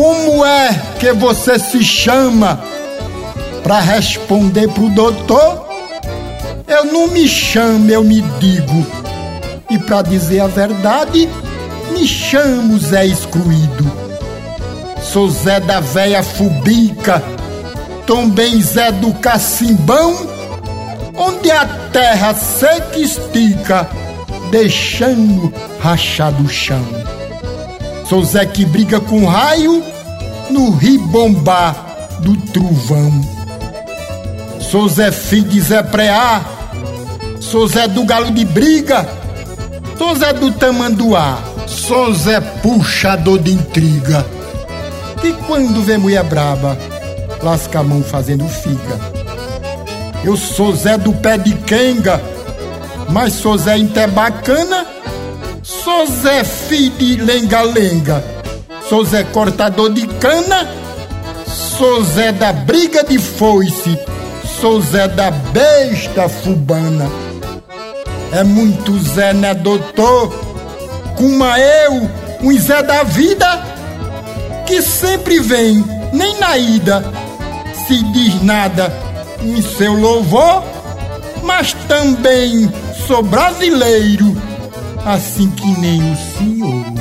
Como é que você se chama pra responder pro doutor? Eu não me chamo, eu me digo. E pra dizer a verdade, me chamo Zé Excluído. Sou Zé da véia fubica, também Zé do cacimbão, onde a terra seca estica, deixando rachado o chão. Sou Zé que briga com raio no ribombar do trovão. Sou Zé filho de Zé Preá, sou Zé do galo de briga, sou Zé do tamanduá, sou Zé puxador de intriga, que quando vê mulher braba, lasca a mão fazendo figa. Eu sou Zé do pé de quenga, mas sou Zé bacana. Sou Zé filho de lenga-lenga, sou Zé cortador de cana, sou Zé da briga de foice, sou Zé da besta fubana. É muito Zé, né, doutor? Como eu, um Zé da vida, que sempre vem, nem na ida se diz nada em seu louvor, mas também sou brasileiro, assim que nem o senhor.